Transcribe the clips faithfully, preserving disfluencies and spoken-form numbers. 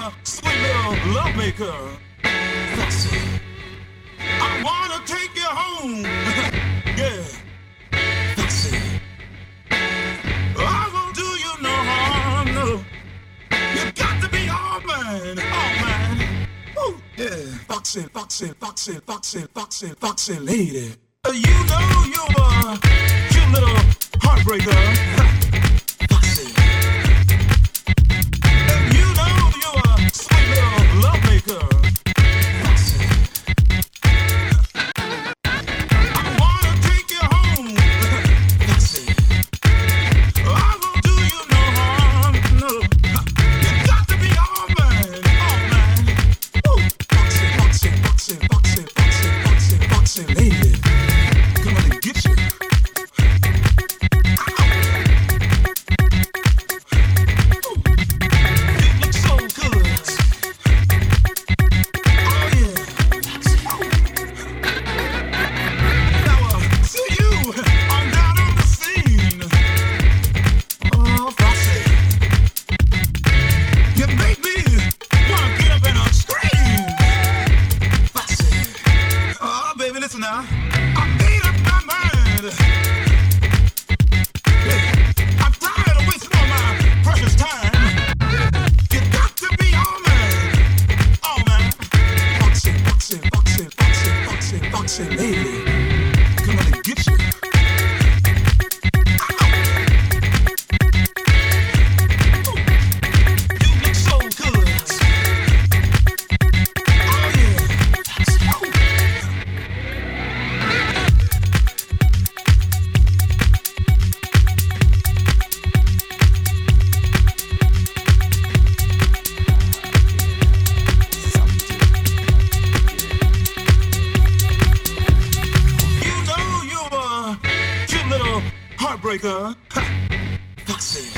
a sweet little lovemaker. Foxy, I wanna take you home. Yeah, Foxy, I won't do you no harm, no. You got to be all mine, all mine. Woo, yeah, Foxy, Foxy, Foxy, Foxy, Foxy, Foxy lady. Uh, you know you're a cute little heartbreaker. Foxy. And you know you're a sweet little lovemaker. Foxy. I wanna take you home. Foxy. I won't do you no harm, no. You got to be all mine, all mine. Woo. Foxy, Foxy, Foxy, Foxy, Foxy, Foxy, Foxy lady. Come on and get you. Now, I made up my mind. Yeah, I'm tired of wasting all my precious time. You got to be all mine, all mine. Foxy, Foxy, Foxy, Foxy, Foxy, Foxy lady. Come on and get you. You look so good. Oh yeah. Heartbreaker, Foxy.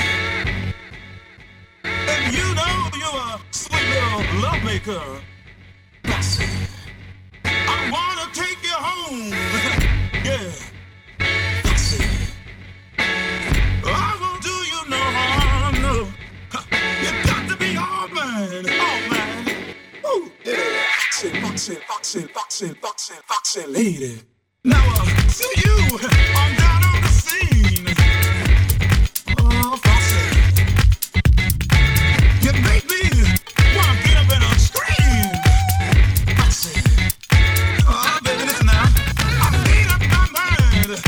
And you know you're a sweet little lovemaker, Foxy. I wanna take you home, yeah, Foxy. I won't do you no harm, no. You got to be all mine, all mine. Woo, yeah, Foxy, Foxy, Foxy, Foxy, Foxy, Foxy lady. Now, uh, to you, I'm down on the scene. Oh, Foxy, you make me wanna get up and scream. Foxy, oh, baby, listen now. I made up my mind.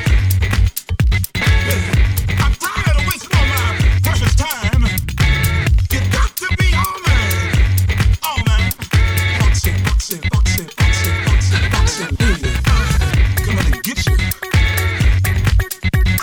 Yeah, I'm tired of wasting all my precious time. You got to be all mine, all mine. Foxy, Foxy, Foxy, Foxy, Foxy, Foxy lady. Come on and get you.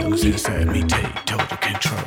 feels inside me take total control.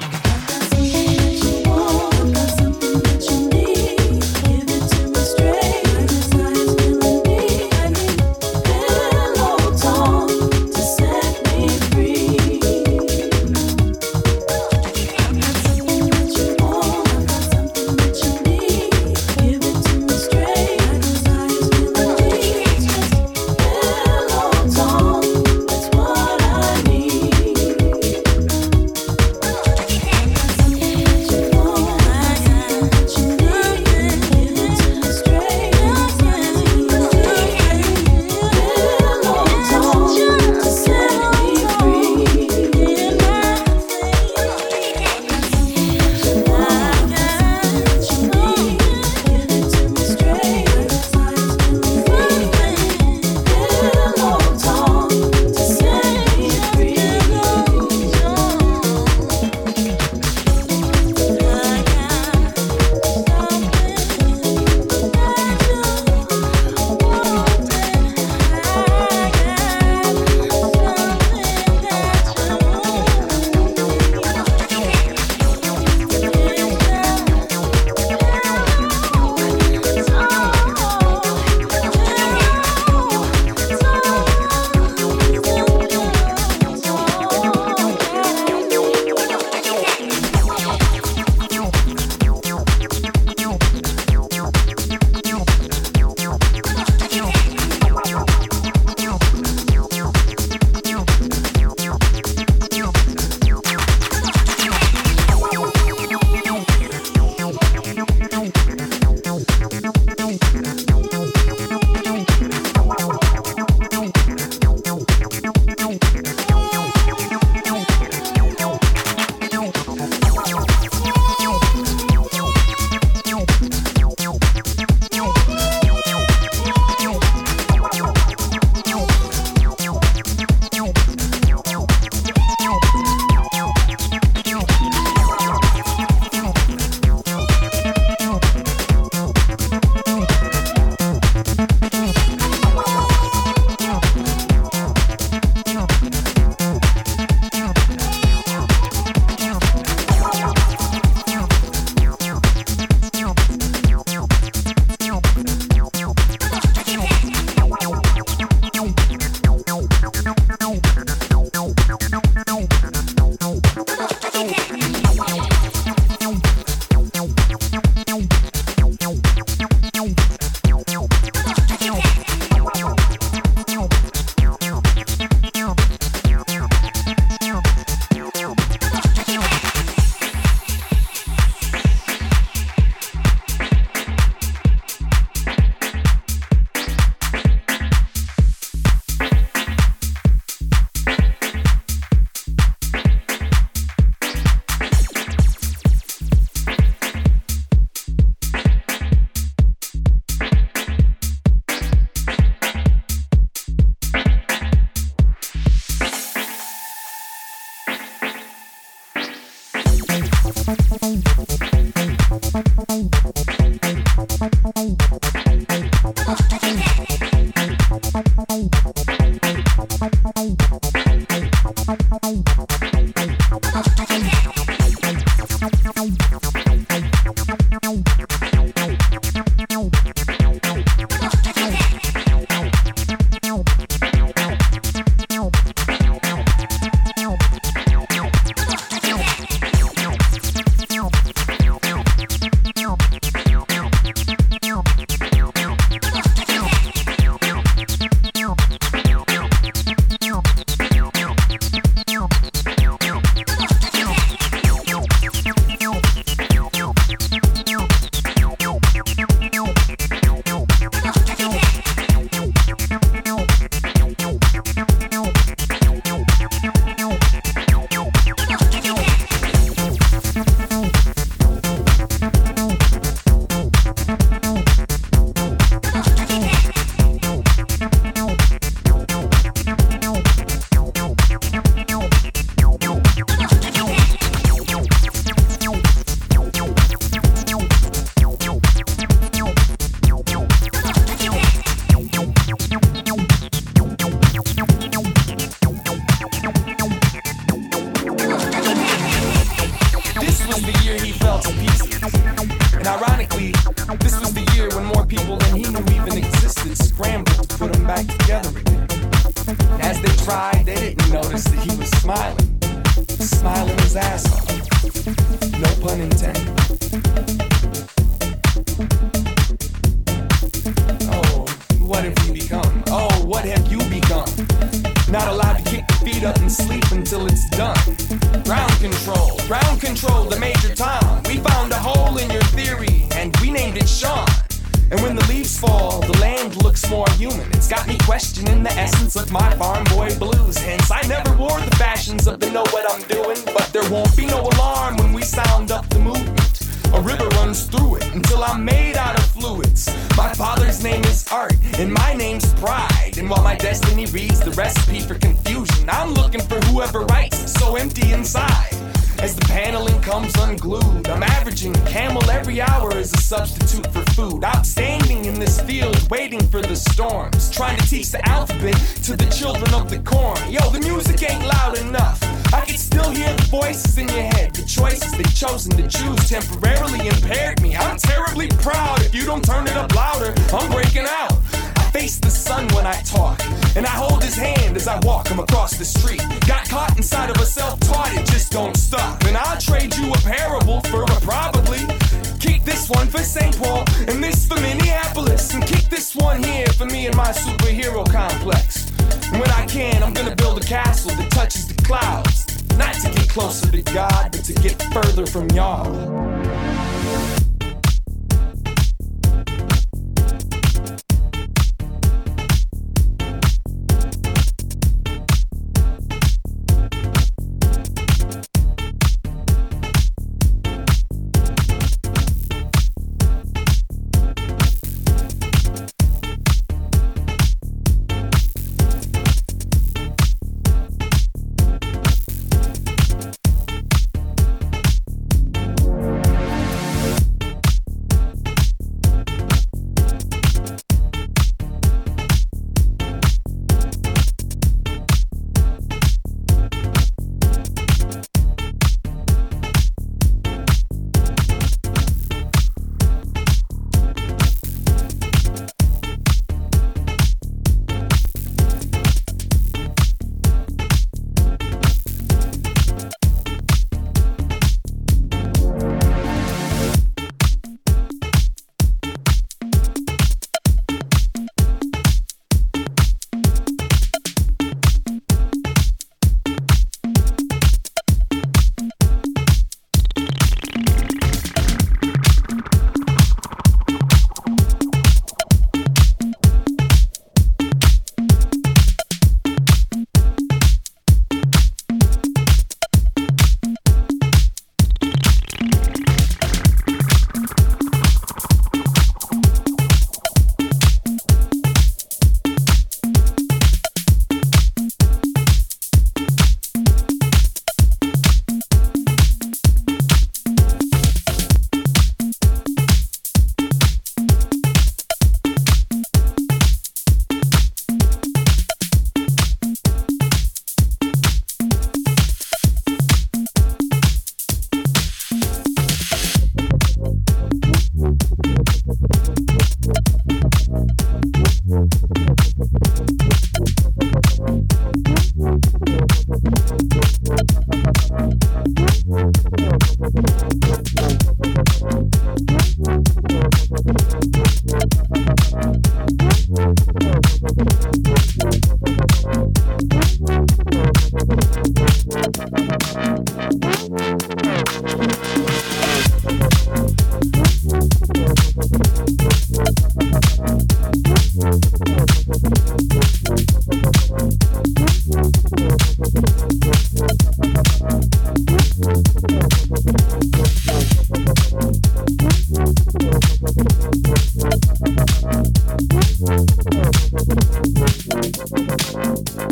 lost pieces. And ironically, this was the year when more people than he knew even existed scrambled to put them back together again. And as they tried, they didn't notice that he was smiling. Smiling his ass off. No pun intended. Oh, what have we become? Oh, what have you become? Not allowed to kick your feet up and sleep until it's done. Ground control, ground control, the Major Tom. We found a hole in your theory, and we named it Sean. And when the leaves fall, the land looks more human. It's got me questioning the essence of my farm boy blues. Hence, I never wore the fashions of the know what I'm doing. But there won't be no alarm when we sound up the movement. A river runs through it until I'm made out of fluids. My father's name is Art, and my name's Pride. And while my destiny reads the recipe for confusion, I'm looking for whoever writes so empty inside. As the paneling comes unglued, I'm averaging camel every hour as a substitute for food. Outstanding in this field, waiting for the storms. Trying to teach the alphabet to the children of the corn. Yo, the music ain't loud enough. I can still hear the voices in your head. The choices they've chosen to choose temporarily impaired me. I'm terribly proud. If you don't turn it up louder, I'm breaking out. I face the sun when I talk, and I hold his hand as I walk him across the street. Got caught inside of a self-taught, it just don't stop. And I'll trade you a parable for a probably. Keep this one for Saint Paul, and this for Minneapolis. And keep this one here for me and my superhero complex. And when I can, I'm gonna build a castle that touches the clouds. Not to get closer to God, but to get further from y'all.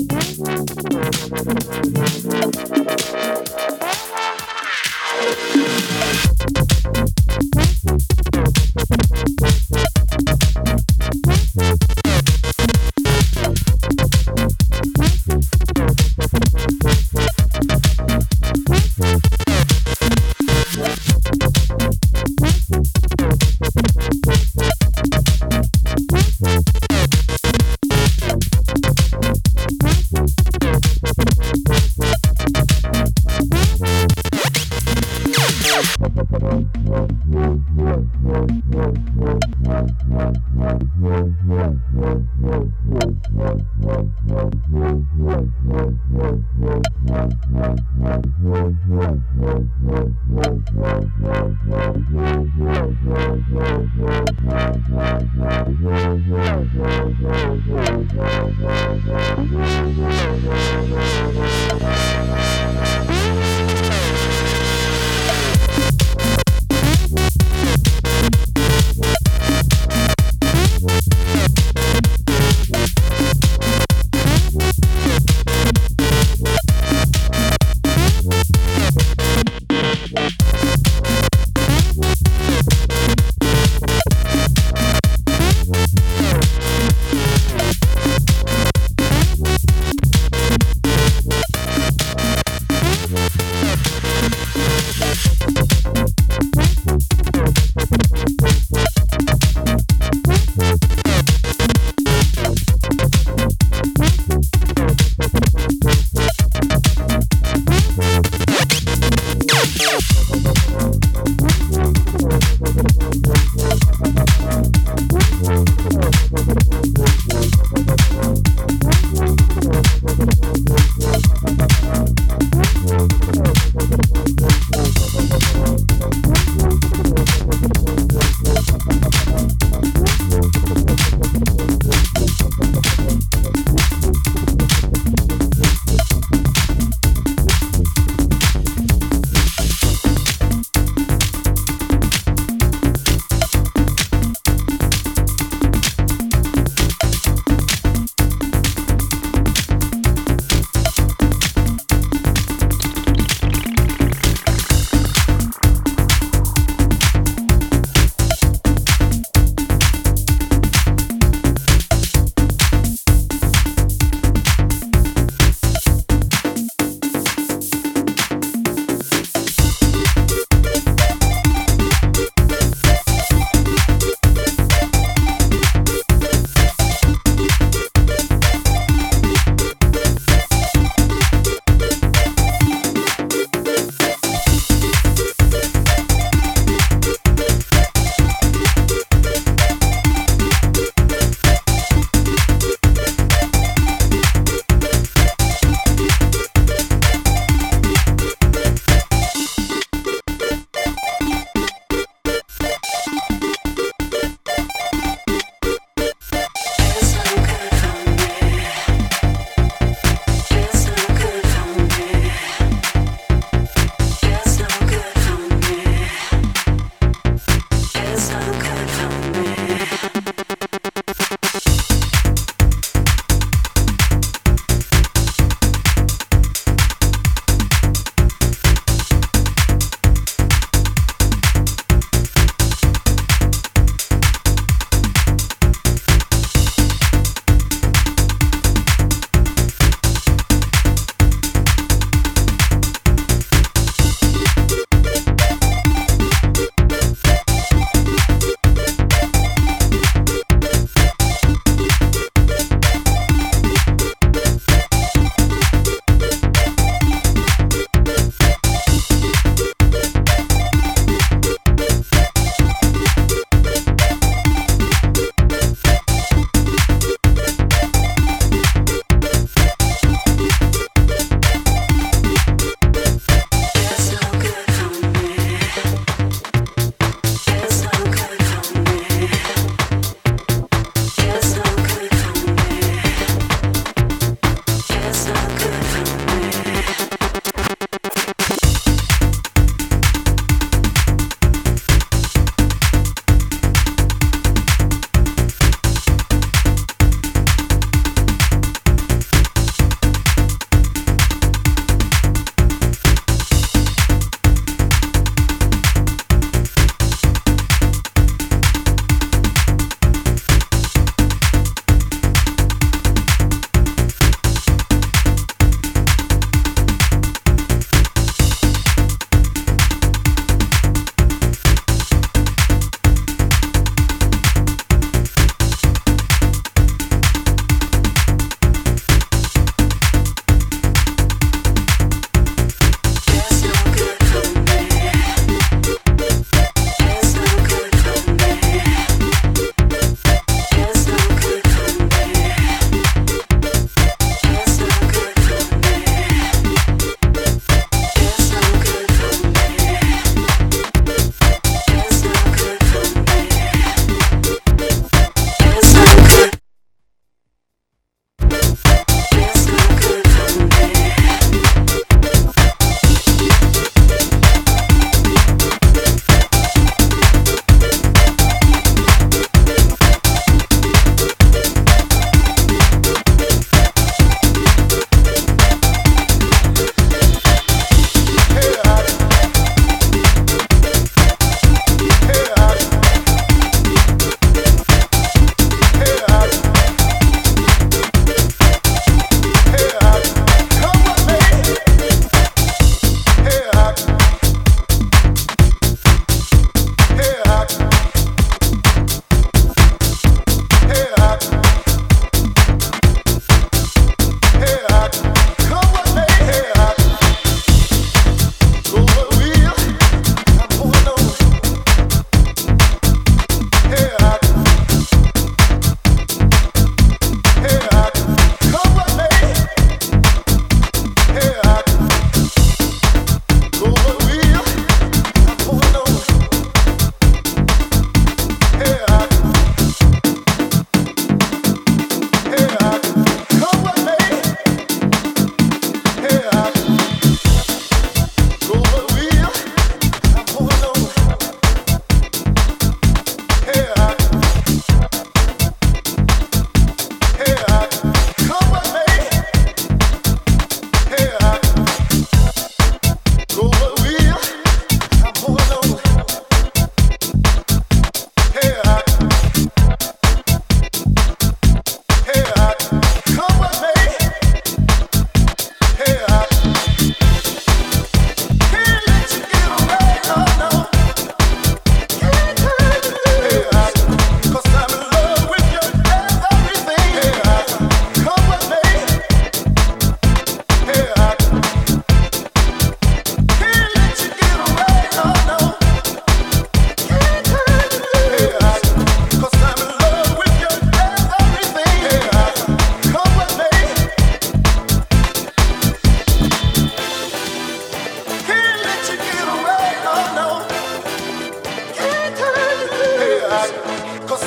Thank you.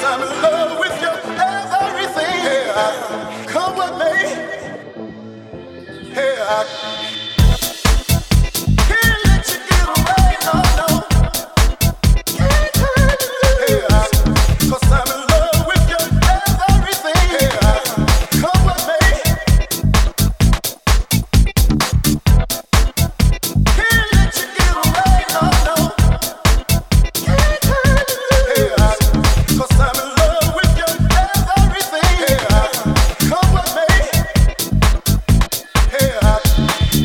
I'm in love with you. There's everything. Yeah, come with me. Yeah, can't let you get away. No, no. Can't turn you loose. Yeah, 'cause I'm in love with you. There's everything. Yeah, come with me. Can't let you get away. No, no. Can't turn you loose. Yeah, 'cause I'm in love with you. There's everything. Yeah, come with me. Yeah.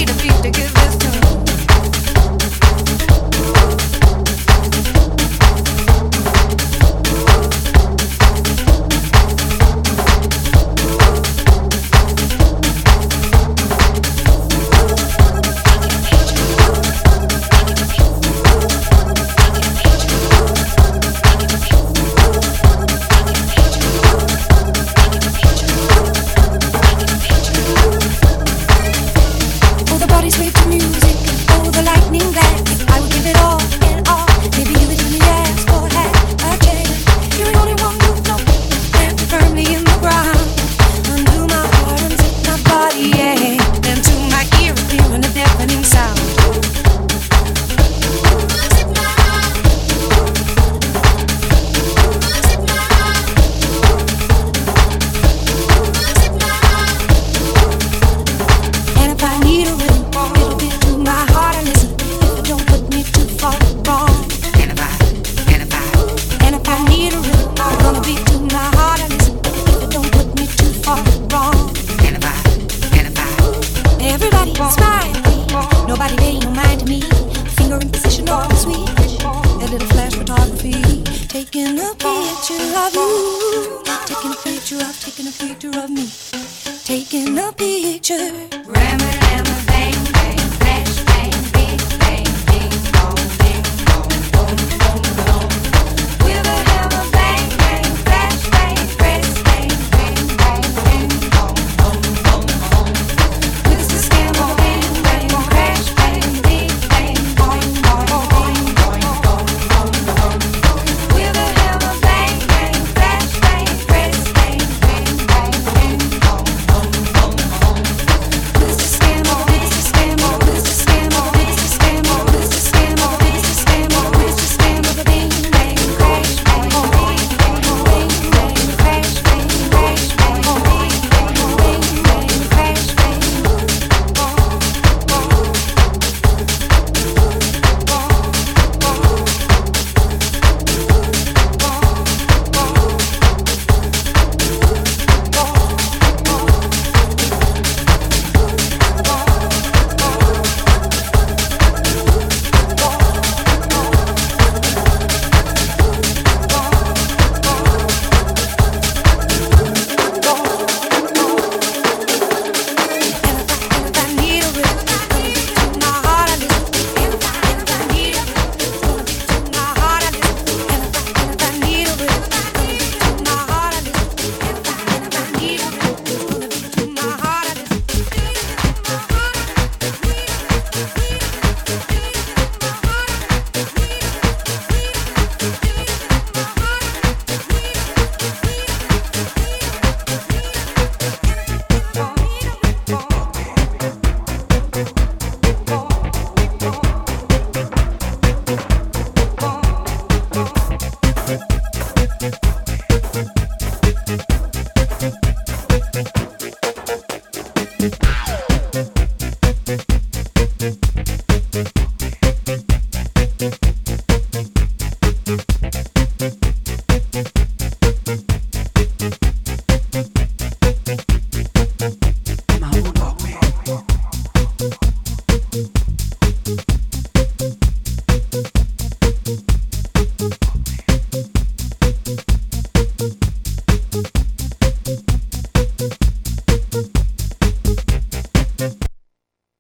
Thank